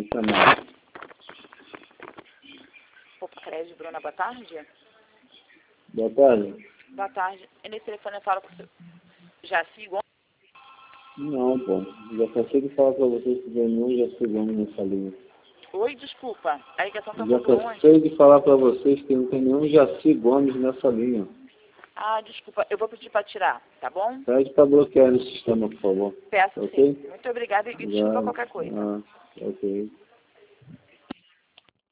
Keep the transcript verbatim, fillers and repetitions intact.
chamar. Opa, Crédito, Bruna, boa tarde. Boa tarde. Boa tarde. E nesse telefone eu falo com o seu Jaci Gomes. Não, pô. Já cansei de falar pra vocês que ganhou já chegamos nessa linha. Oi, desculpa. A ligação tá Já muito longe. cansei de falar pra vocês que não tem nenhum Jaci Gomes nessa linha. Ah, desculpa. Eu vou pedir para tirar, tá bom? Pede pra bloquear no sistema, por favor. Peço Ok? sim. Muito obrigada e desculpa Já. qualquer coisa. Ah, ok.